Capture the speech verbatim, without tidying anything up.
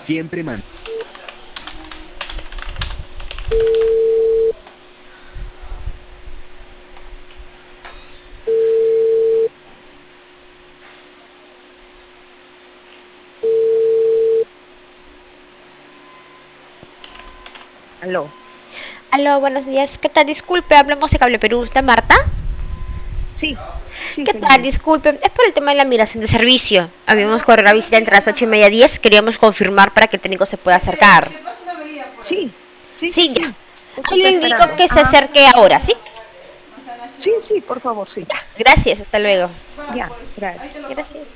Siempre man. Aló. Aló, buenos días. ¿Qué tal? Disculpe, hablamos de Cable Perú. ¿Está Marta? Sí, sí, ¿Qué tal? señorita. Disculpe, es por el tema de la migración de servicio. Habíamos corrido la visita entre las ocho y media diez. Queríamos confirmar para que el técnico se pueda acercar. Sí, sí, sí, Sí, ya. sí. Justo Ahí está le indico esperando. que se Ajá. acerque ahora, ¿sí? Sí, sí, por favor, sí. Gracias, hasta luego. Ya, gracias. Gracias.